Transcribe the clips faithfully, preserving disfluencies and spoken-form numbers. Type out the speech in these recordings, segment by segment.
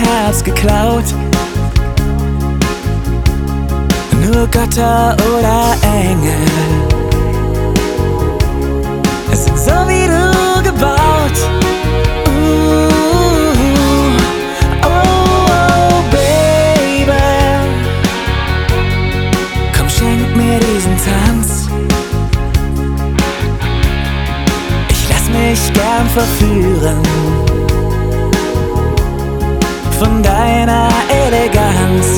Herz geklaut. Nur Götter oder Engel sind so wie du gebaut. Uh, oh, oh, Baby, komm, schenk mir diesen Tanz. Ich lass mich gern verführen von deiner Eleganz.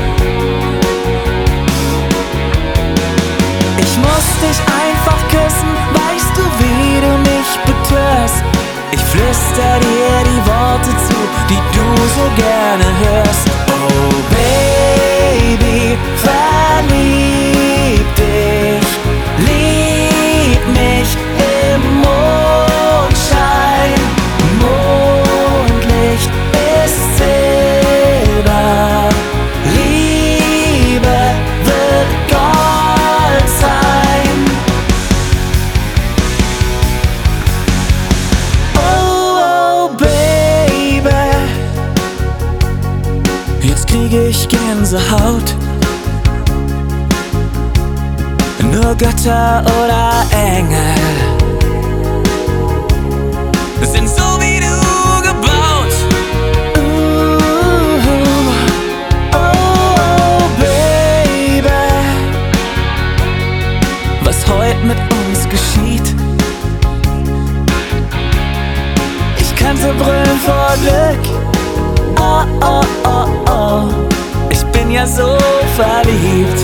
Ich muss dich einfach küssen, weißt du, wie du mich betörst. Ich flüster dir die Worte zu, die du so gerne hörst. Oh Baby, verlieb dich, lieb mich im Mondschein. Mondlicht ist Silber, Liebe wird Gold sein. Oh, oh Baby, jetzt krieg ich Gänsehaut. Nur Götter oder Engel sind so wie du gebaut. Uh, oh, oh, Baby, was heut mit uns geschieht. Ich könnte brüllen vor Glück. Oh, oh, oh, oh, ich bin ja so verliebt.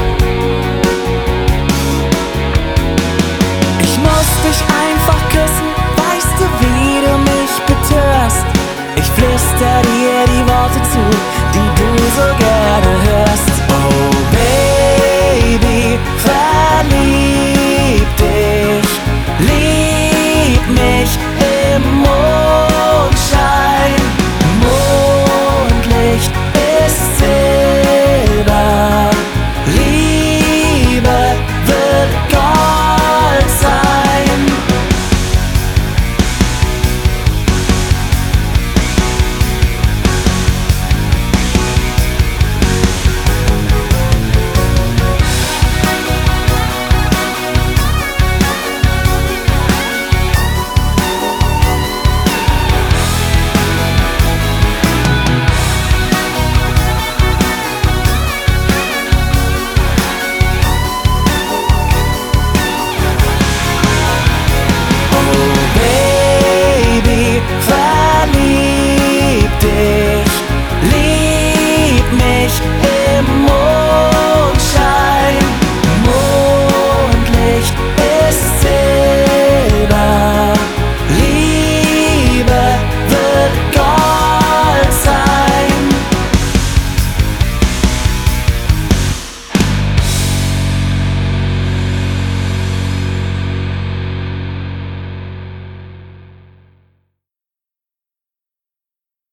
Ich muss dich einfach küssen, weißt du, wie du mich betörst. Ich flüster dir die Worte zu, die du so gerne hörst.